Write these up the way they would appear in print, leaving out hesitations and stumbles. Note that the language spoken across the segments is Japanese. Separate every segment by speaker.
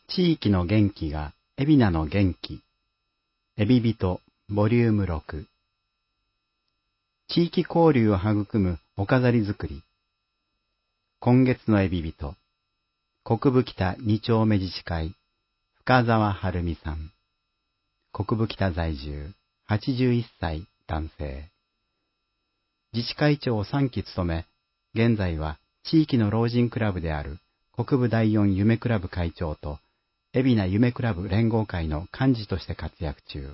Speaker 1: 地域の元気が海老名の元気。エビ人ボリューム6。地域交流を育むお飾り作り。今月のエビ人。国分北2丁目自治会深澤晴美さん。国分北在住81歳男性。自治会長を3期務め、現在は地域の老人クラブである国分第4夢クラブ会長と海老名夢クラブ連合会の幹事として活躍中。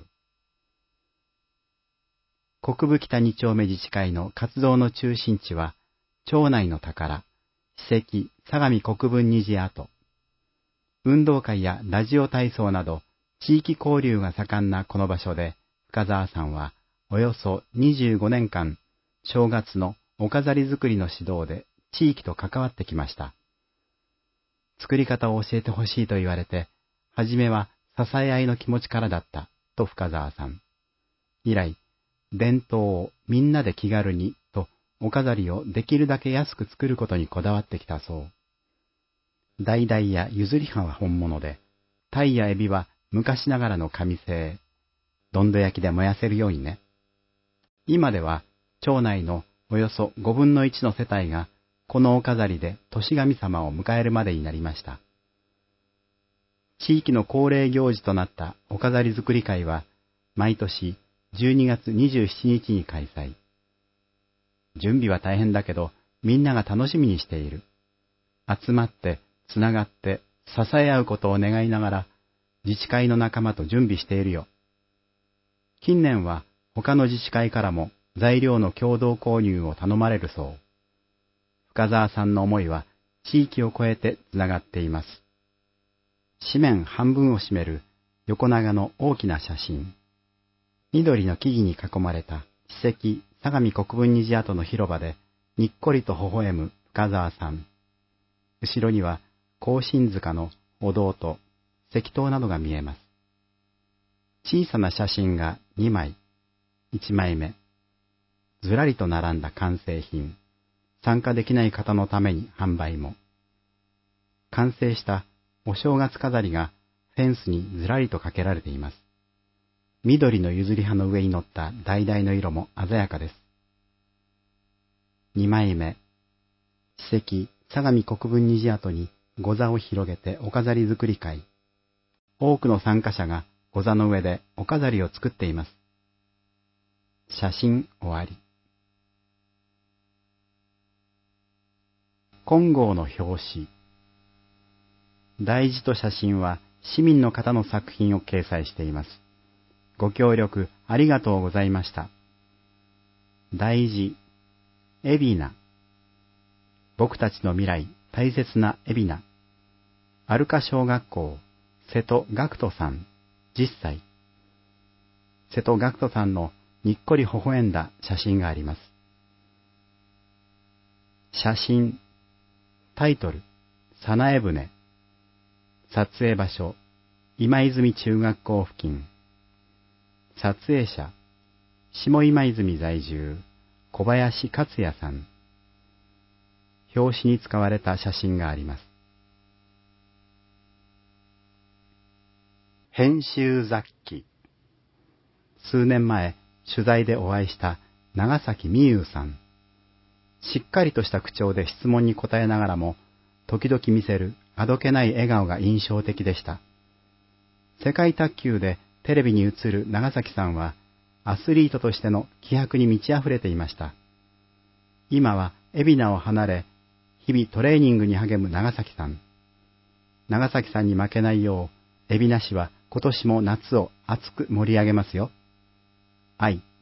Speaker 1: 国分北2丁目自治会の活動の中心地は、町内の宝、史跡相模国分虹跡。運動会やラジオ体操など、地域交流が盛んなこの場所で、深澤さんはおよそ25年間、正月のお飾り作りの指導で地域と関わってきました。作り方を教えてほしいと言われて、はじめは支え合いの気持ちからだった、と深澤さん。以来、伝統をみんなで気軽に、とお飾りをできるだけ安く作ることにこだわってきたそう。橙や譲り葉は本物で、鯛やエビは昔ながらの紙製。どんど焼きで燃やせるようにね。今では、町内のおよそ5分の1の世帯が、このお飾りで年神様を迎えるまでになりました。地域の恒例行事となったお飾り作り会は、毎年12月27日に開催。準備は大変だけど、みんなが楽しみにしている。集まって、つながって、支え合うことを願いながら、自治会の仲間と準備しているよ。近年は他の自治会からも材料の共同購入を頼まれるそう。深澤さんの思いは地域を超えてつながっています。紙面半分を占める横長の大きな写真。緑の木々に囲まれた史跡相模国分虹跡の広場でにっこりと微笑む深澤さん。後ろには庚申塚のお堂と石塔などが見えます。小さな写真が2枚、1枚目。ずらりと並んだ完成品。参加できない方のために販売も。完成したお正月飾りがフェンスにずらりとかけられています。緑の譲り葉の上に乗った橙の色も鮮やかです。2枚目。史跡相模国分虹跡に御座を広げてお飾り作り会。多くの参加者が御座の上でお飾りを作っています。写真終わり。金剛の表紙。題字と写真は市民の方の作品を掲載しています。ご協力ありがとうございました。題字、海老名。僕たちの未来、大切な海老名。アルカ小学校、瀬戸学人さん、10歳。瀬戸学人さんのにっこり微笑んだ写真があります。写真。タイトル、早苗船。撮影場所、今泉中学校付近。撮影者、下今泉在住、小林克也さん。表紙に使われた写真があります。編集雑記。数年前、取材でお会いした長崎美優さん。しっかりとした口調で質問に答えながらも、時々見せるあどけない笑顔が印象的でした。世界卓球でテレビに映る長崎さんは、アスリートとしての気迫に満ち溢れていました。今は海老名を離れ、日々トレーニングに励む長崎さん。長崎さんに負けないよう、海老名市は今年も夏を熱く盛り上げますよ。愛。